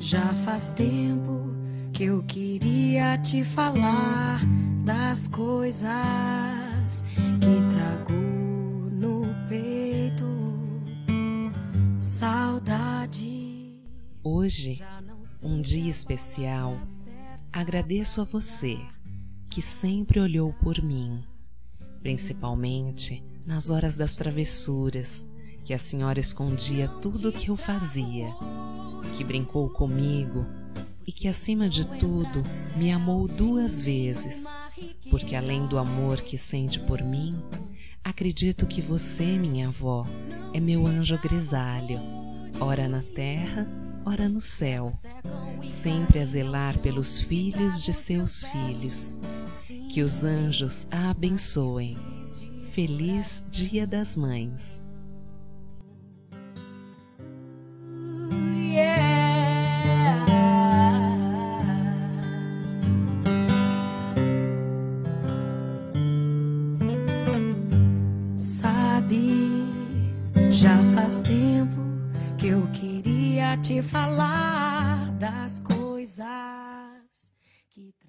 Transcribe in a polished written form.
Já faz tempo que eu queria te falar das coisas que trago no peito. Saudade. Hoje, um dia especial, agradeço a você que sempre olhou por mim, principalmente nas horas das travessuras, que a senhora escondia tudo o que eu fazia, que brincou comigo e que, acima de tudo, me amou 2 vezes, porque além do amor que sente por mim, acredito que você, minha avó, é meu anjo grisalho, ora na terra, ora no céu, sempre a zelar pelos filhos de seus filhos. Que os anjos a abençoem. Feliz Dia das Mães. Sabe, já faz tempo que eu queria te falar das coisas que